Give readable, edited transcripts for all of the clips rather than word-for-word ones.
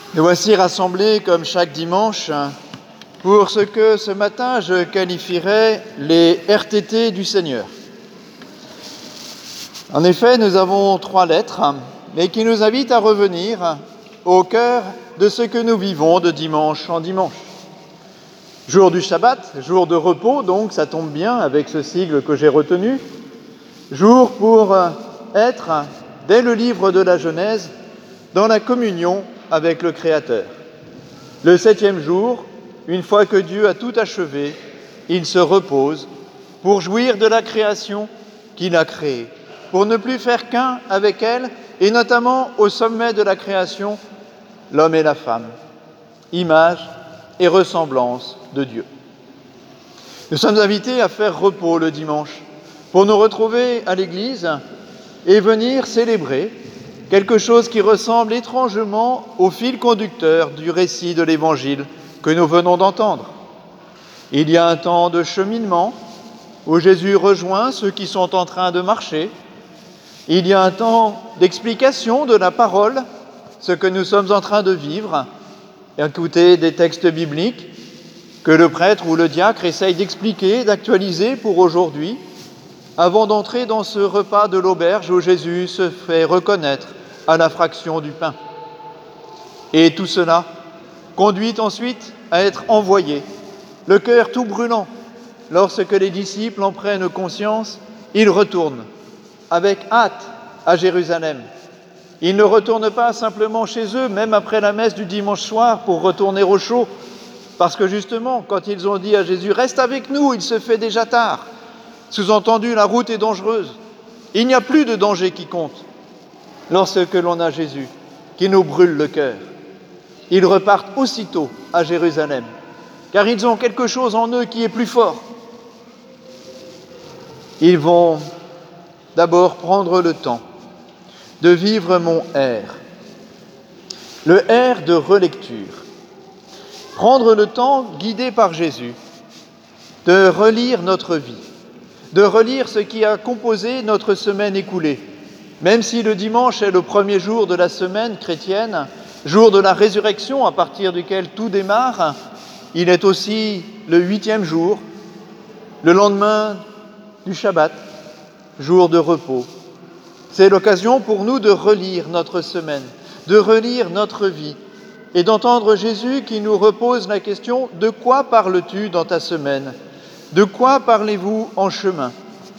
Nous voici rassemblés comme chaque dimanche pour ce que ce matin je qualifierais les RTT du Seigneur. En effet, nous avons 3 lettres, mais qui nous invitent à revenir au cœur de ce que nous vivons de dimanche en dimanche. Jour du Shabbat, jour de repos, donc ça tombe bien avec ce sigle que j'ai retenu. Jour pour être, dès le livre de la Genèse, dans la communion avec le Créateur. Le 7e jour, une fois que Dieu a tout achevé, il se repose pour jouir de la création qu'il a créée, pour ne plus faire qu'un avec elle, et notamment au sommet de la création, l'homme et la femme, image et ressemblance de Dieu. Nous sommes invités à faire repos le dimanche, pour nous retrouver à l'église et venir célébrer quelque chose qui ressemble étrangement au fil conducteur du récit de l'Évangile que nous venons d'entendre. Il y a un temps de cheminement où Jésus rejoint ceux qui sont en train de marcher. Il y a un temps d'explication de la parole, ce que nous sommes en train de vivre, écouter des textes bibliques que le prêtre ou le diacre essaye d'expliquer, d'actualiser pour aujourd'hui, avant d'entrer dans ce repas de l'auberge où Jésus se fait reconnaître à la fraction du pain. Et tout cela conduit ensuite à être envoyé, le cœur tout brûlant. Lorsque les disciples en prennent conscience, ils retournent avec hâte à Jérusalem. Ils ne retournent pas simplement chez eux, même après la messe du dimanche soir, pour retourner au chaud, parce que justement, quand ils ont dit à Jésus « Reste avec nous, il se fait déjà tard », sous-entendu, la route est dangereuse. Il n'y a plus de danger qui compte. Lorsque l'on a Jésus, qui nous brûle le cœur, ils repartent aussitôt à Jérusalem, car ils ont quelque chose en eux qui est plus fort. Ils vont d'abord prendre le temps de vivre mon R, le R de relecture. Prendre le temps, guidé par Jésus, de relire notre vie, de relire ce qui a composé notre semaine écoulée. Même si le dimanche est le premier jour de la semaine chrétienne, jour de la résurrection à partir duquel tout démarre, il est aussi le 8e jour, le lendemain du Shabbat, jour de repos. C'est l'occasion pour nous de relire notre semaine, de relire notre vie et d'entendre Jésus qui nous repose la question « De quoi parles-tu dans ta semaine ? De quoi parlez-vous en chemin ?»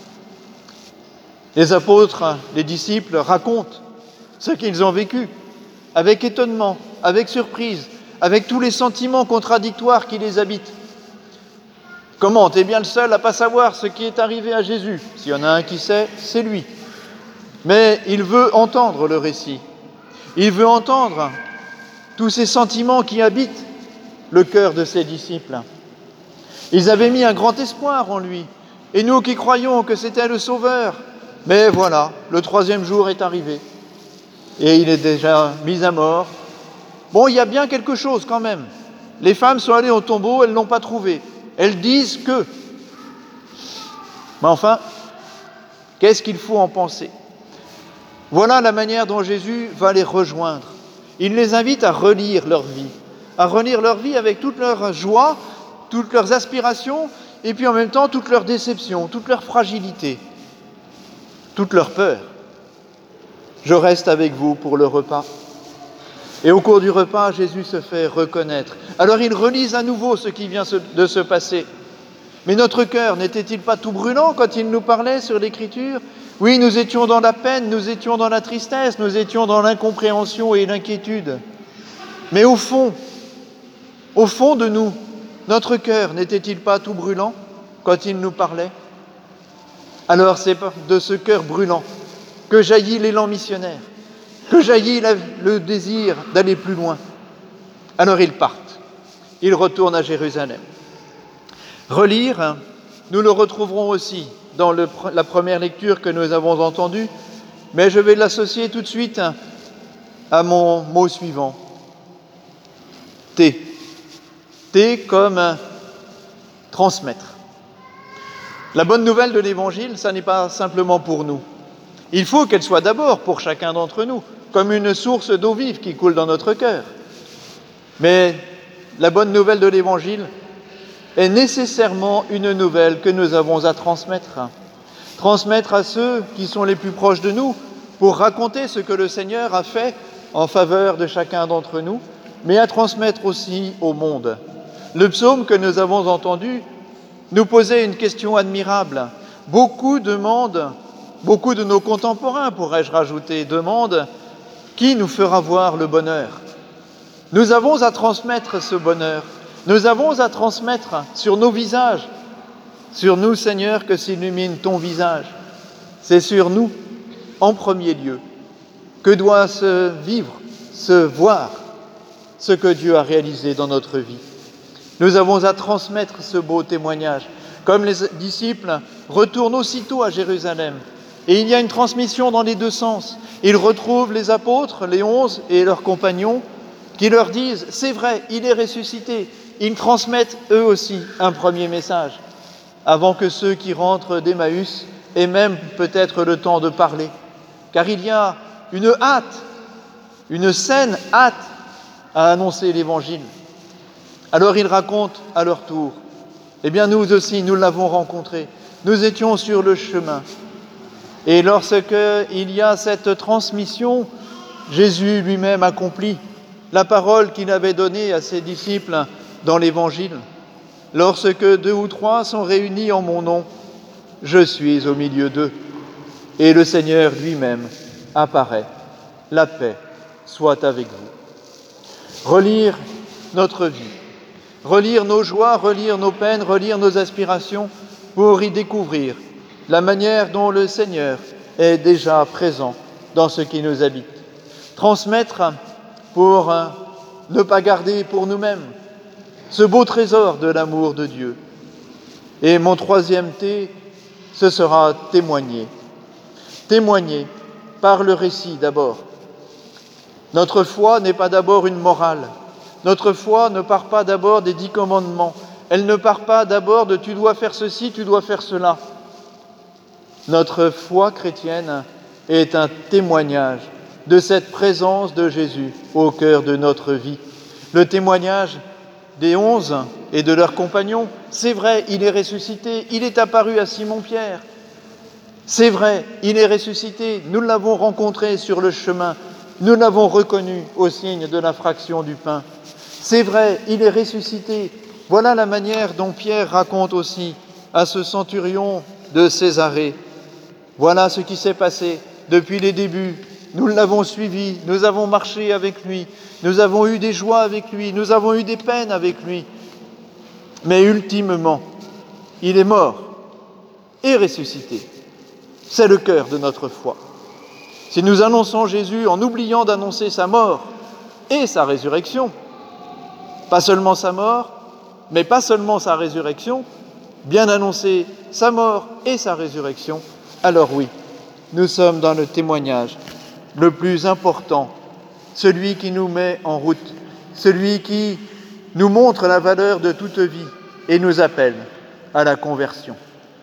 Les apôtres, les disciples racontent ce qu'ils ont vécu, avec étonnement, avec surprise, avec tous les sentiments contradictoires qui les habitent. Comment ? T'es bien le seul à ne pas savoir ce qui est arrivé à Jésus. S'il y en a un qui sait, c'est lui. Mais il veut entendre le récit. Il veut entendre tous ces sentiments qui habitent le cœur de ses disciples. Ils avaient mis un grand espoir en lui. Et nous qui croyons que c'était le Sauveur, mais voilà, le 3e jour est arrivé et il est déjà mis à mort. Bon, il y a bien quelque chose quand même. Les femmes sont allées au tombeau, elles ne l'ont pas trouvé. Elles disent que... Mais enfin, qu'est-ce qu'il faut en penser ? Voilà la manière dont Jésus va les rejoindre. Il les invite à relire leur vie avec toute leur joie, toutes leurs aspirations, et puis en même temps toute leur déception, toute leur fragilité, toute leur peur. Je reste avec vous pour le repas. Et au cours du repas, Jésus se fait reconnaître. Alors ils relisent à nouveau ce qui vient de se passer. Mais notre cœur n'était-il pas tout brûlant quand il nous parlait sur l'Écriture ? Oui, nous étions dans la peine, nous étions dans la tristesse, nous étions dans l'incompréhension et l'inquiétude. Mais au fond de nous, notre cœur n'était-il pas tout brûlant quand il nous parlait ? Alors c'est de ce cœur brûlant que jaillit l'élan missionnaire, que jaillit le désir d'aller plus loin. Alors ils partent, ils retournent à Jérusalem. Relire, nous le retrouverons aussi dans la première lecture que nous avons entendue, mais je vais l'associer tout de suite à mon mot suivant. T. T comme transmettre. La bonne nouvelle de l'Évangile, ça n'est pas simplement pour nous. Il faut qu'elle soit d'abord pour chacun d'entre nous, comme une source d'eau vive qui coule dans notre cœur. Mais la bonne nouvelle de l'Évangile est nécessairement une nouvelle que nous avons à transmettre. Transmettre à ceux qui sont les plus proches de nous pour raconter ce que le Seigneur a fait en faveur de chacun d'entre nous, mais à transmettre aussi au monde. Le psaume que nous avons entendu nous posait une question admirable. Beaucoup de nos contemporains, pourrais-je rajouter, demandent qui nous fera voir le bonheur. Nous avons à transmettre ce bonheur. Nous avons à transmettre sur nos visages, sur nous, Seigneur, que s'illumine ton visage. C'est sur nous, en premier lieu, que doit se vivre, se voir ce que Dieu a réalisé dans notre vie. Nous avons à transmettre ce beau témoignage. Comme les disciples retournent aussitôt à Jérusalem, et il y a une transmission dans les deux sens. Ils retrouvent les apôtres, les 11 et leurs compagnons, qui leur disent « C'est vrai, il est ressuscité ». Ils transmettent eux aussi un premier message, avant que ceux qui rentrent d'Emmaüs aient même peut-être le temps de parler. Car il y a une hâte, une saine hâte à annoncer l'Évangile. Alors ils racontent à leur tour. Eh bien nous aussi, nous l'avons rencontré. Nous étions sur le chemin. Et lorsqu'il y a cette transmission, Jésus lui-même accomplit la parole qu'il avait donnée à ses disciples dans l'Évangile. Lorsque 2 ou 3 sont réunis en mon nom, je suis au milieu d'eux. Et le Seigneur lui-même apparaît. La paix soit avec vous. Relire notre vie, relire nos joies, relire nos peines, relire nos aspirations pour y découvrir la manière dont le Seigneur est déjà présent dans ce qui nous habite. Transmettre pour ne pas garder pour nous-mêmes ce beau trésor de l'amour de Dieu. Et mon troisième T, ce sera témoigner. Témoigner par le récit d'abord. Notre foi n'est pas d'abord une morale. Notre foi ne part pas d'abord des 10 commandements. Elle ne part pas d'abord de « tu dois faire ceci, tu dois faire cela ». Notre foi chrétienne est un témoignage de cette présence de Jésus au cœur de notre vie. Le témoignage des 11 et de leurs compagnons, c'est vrai, il est ressuscité, il est apparu à Simon-Pierre. C'est vrai, il est ressuscité, nous l'avons rencontré sur le chemin, nous l'avons reconnu au signe de la fraction du pain. C'est vrai, il est ressuscité. Voilà la manière dont Pierre raconte aussi à ce centurion de Césarée. Voilà ce qui s'est passé depuis les débuts. Nous l'avons suivi, nous avons marché avec lui, nous avons eu des joies avec lui, nous avons eu des peines avec lui. Mais ultimement, il est mort et ressuscité. C'est le cœur de notre foi. Si nous annonçons Jésus en oubliant d'annoncer sa mort et sa résurrection, pas seulement sa mort, mais pas seulement sa résurrection, bien annoncer sa mort et sa résurrection, alors oui, nous sommes dans le témoignage le plus important, celui qui nous met en route, celui qui nous montre la valeur de toute vie et nous appelle à la conversion.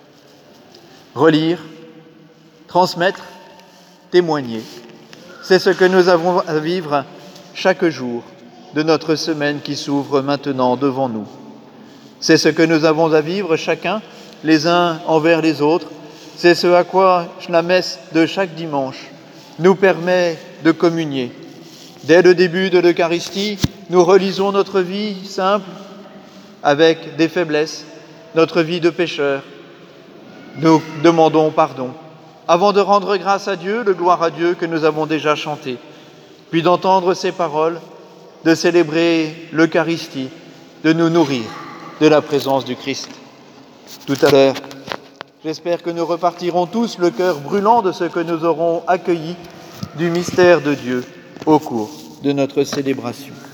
Relire, transmettre, témoigner, c'est ce que nous avons à vivre chaque jour de notre semaine qui s'ouvre maintenant devant nous. C'est ce que nous avons à vivre chacun, les uns envers les autres. C'est ce à quoi la messe de chaque dimanche nous permet de communier. Dès le début de l'Eucharistie, nous relisons notre vie simple avec des faiblesses, notre vie de pécheur. Nous demandons pardon avant de rendre grâce à Dieu, le gloire à Dieu que nous avons déjà chanté, puis d'entendre ses paroles, de célébrer l'Eucharistie, de nous nourrir de la présence du Christ. Tout à l'heure, j'espère que nous repartirons tous le cœur brûlant de ce que nous aurons accueilli du mystère de Dieu au cours de notre célébration.